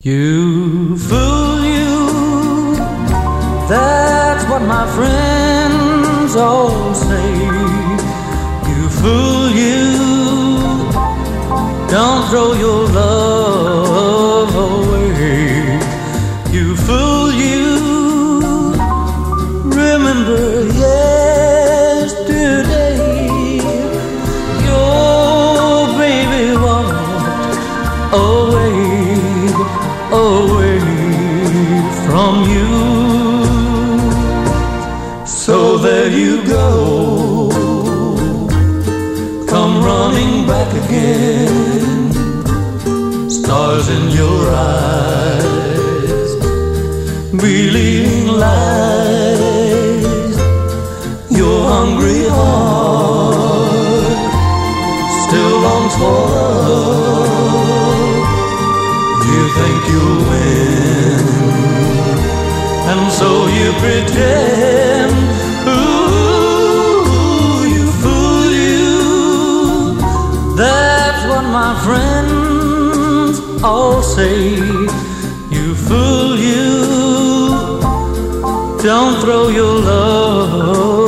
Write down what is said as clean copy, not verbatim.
You fool you, that's what my friends all say. You fool you, don't throw your love away. You fool you, remember yesterday. Your baby walked away from you. So there you go, come running back again. Stars in your eyes, believing lies. Your hungry heart still longs for love. You think you'll win, and so you pretend. Ooh, you fool you, that's what my friends all say. You fool you, don't throw your love